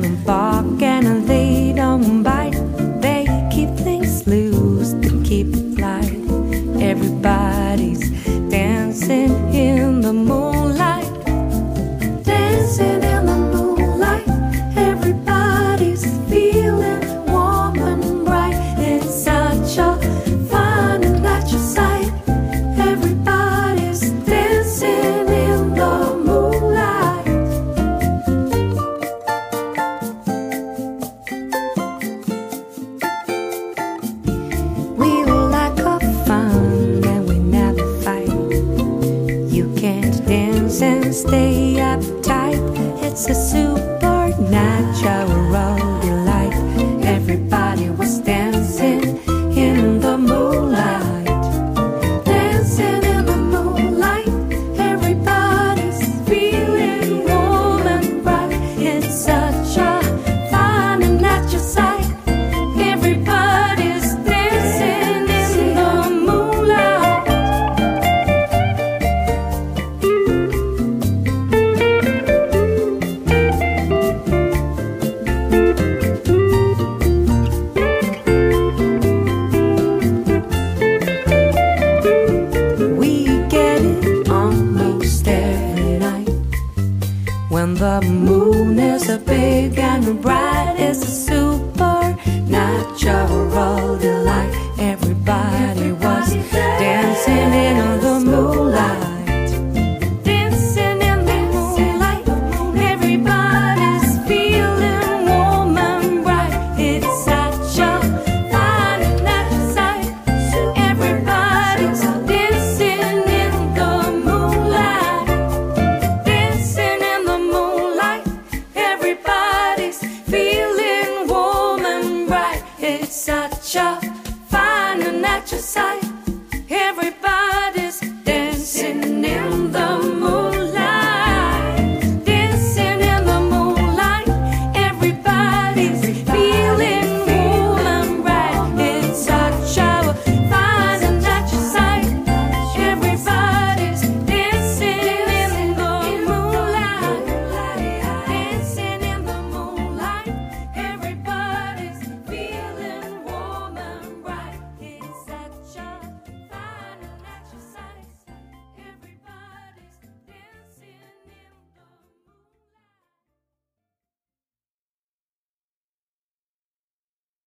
don't bark and they don't bite. They keep things loose to keep it light. Everybody's dancing in the moonlight. Dancing in the moonlight. Everybody's feeling warm and bright. It's such a fun and natural sight. Everybody's dancing in the moonlight. We like a fun and we never fight. You can't dance and stay uptight. It's a supernatural delight. Everybody was dancing in the moonlight. Dancing in the moonlight. Everybody's feeling warm and bright. It's such a fun and natural sight. Everybody's dancing in the moonlight. We get it almost every night. When the moon is a big and bright, it's a supernatural delight.